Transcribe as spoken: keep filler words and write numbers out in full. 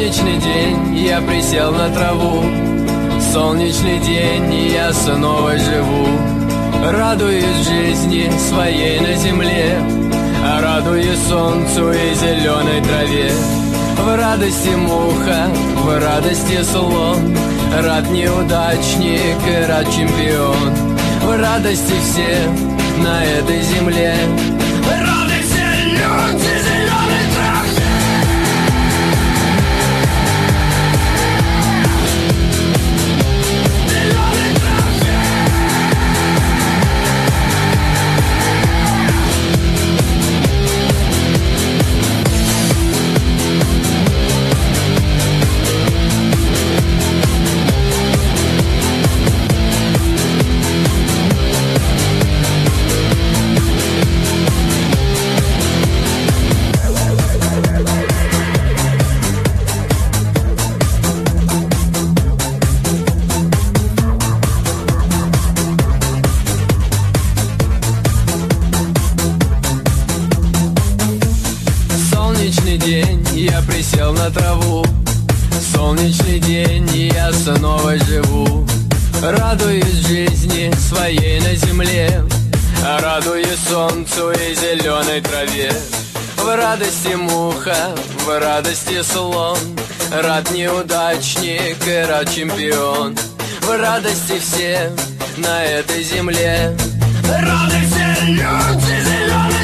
Солнечный день, я присел на траву. Солнечный день, и я снова живу. Радуюсь жизни своей на земле, радуюсь солнцу и зеленой траве. В радости муха, в радости слон, рад неудачник и рад чемпион. В радости все на этой земле, рады все люди зеленой траве. Солнечный день, я присел на траву. Солнечный день, и я снова живу. Радуюсь жизни своей на земле, радуюсь солнцу и зеленой траве. В радости муха, в радости слон, рад неудачник и рад чемпион. В радости все на этой земле, рады все люди зеленой.